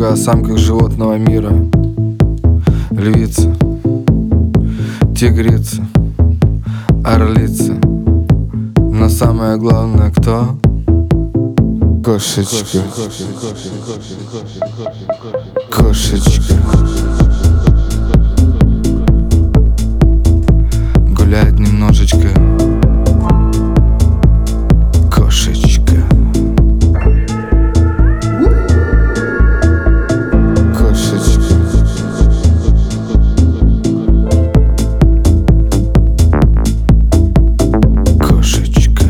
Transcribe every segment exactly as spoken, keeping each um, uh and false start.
о самках животного мира. Львица, тигрица, орлица, но самое главное кто? Кошечка. Кошечка гуляет немножечко. Кошечка. Кошечка. Кошечка.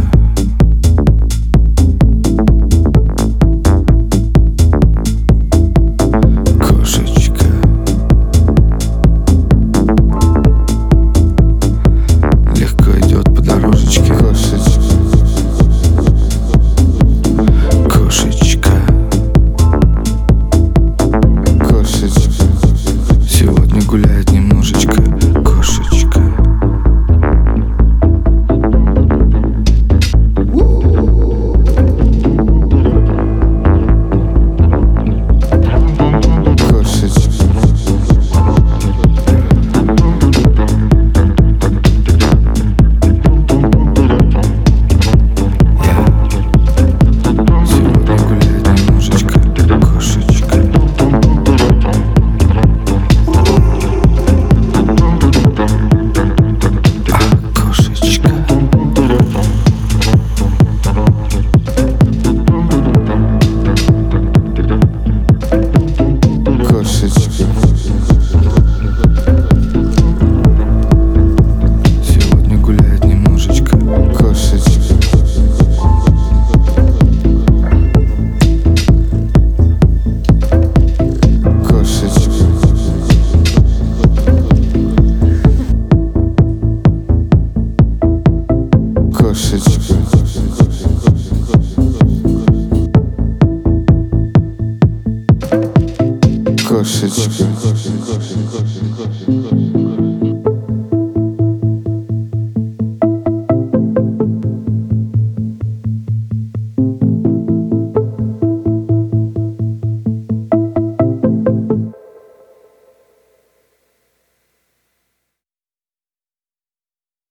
Кошечка. Легко идет по дорожечке. Кошечка. Кошечка. Кошечка. Сегодня гуляет немножечко. Кошечка. Кошечка. Сегодня гуляет немножечко. Кошечка. А, кошечка. Кошечка. Сегодня гуляет немножечко. Кошечка. Кошечка. Кошечка. Кошечка.